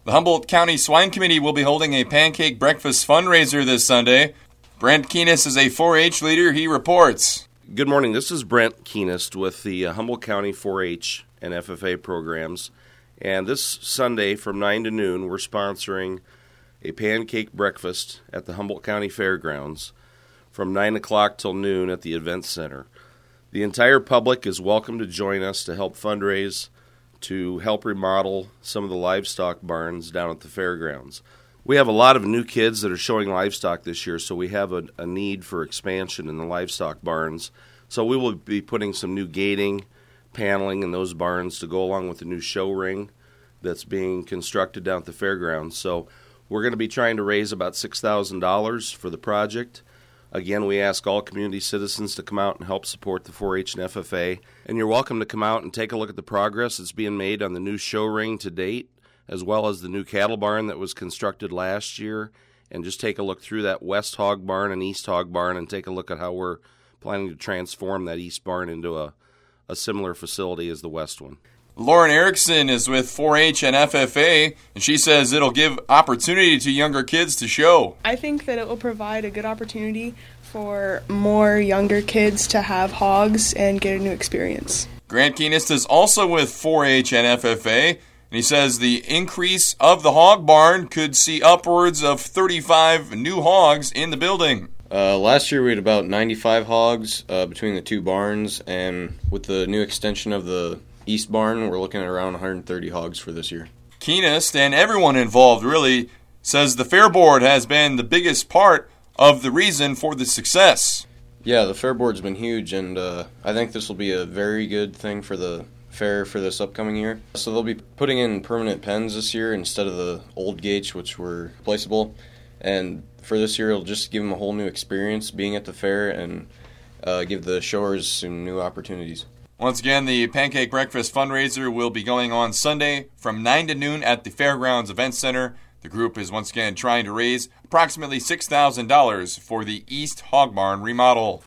The Humboldt County Swine Committee will be holding a pancake breakfast fundraiser this Sunday. Brent Keenest is a 4-H leader. He reports. Good morning. This is Brent Keenest with the Humboldt County 4-H and FFA programs. And this Sunday from 9 to noon, we're sponsoring a pancake breakfast at the Humboldt County Fairgrounds from 9 o'clock till noon at the Event Center. The entire public is welcome to join us to help fundraise to help remodel some of the livestock barns down at the fairgrounds. We have a lot of new kids that are showing livestock this year, so we have a need for expansion in the livestock barns. So we will be putting some new gating, paneling in those barns to go along with the new show ring that's being constructed down at the fairgrounds. So we're going to be trying to raise about $6,000 for the project. Again, we ask all community citizens to come out and help support the 4-H and FFA. And you're welcome to come out and take a look at the progress that's being made on the new show ring to date, as well as the new cattle barn that was constructed last year. And just take a look through that West Hog Barn and East Hog Barn and take a look at how we're planning to transform that East Barn into a similar facility as the West one. Lauren Erickson is with 4-H and FFA, and she says it'll give opportunity to younger kids to show. I think that it will provide a good opportunity for more younger kids to have hogs and get a new experience. Grant Keenest is also with 4-H and FFA, and he says the increase of the hog barn could see upwards of 35 new hogs in the building. Last year we had about 95 hogs between the two barns, and with the new extension of the East Barn, we're looking at around 130 hogs for this year. Keenest and everyone involved really says the Fair Board has been the biggest part of the reason for the success. Yeah, the Fair Board's been huge, and I think this will be a very good thing for the fair for this upcoming year. So they'll be putting in permanent pens this year instead of the old gates, which were replaceable. And for this year, it'll just give them a whole new experience being at the fair and give the showers some new opportunities. Once again, the Pancake Breakfast fundraiser will be going on Sunday from 9 to noon at the Fairgrounds Event Center. The group is once again trying to raise approximately $6,000 for the East Hog Barn remodel.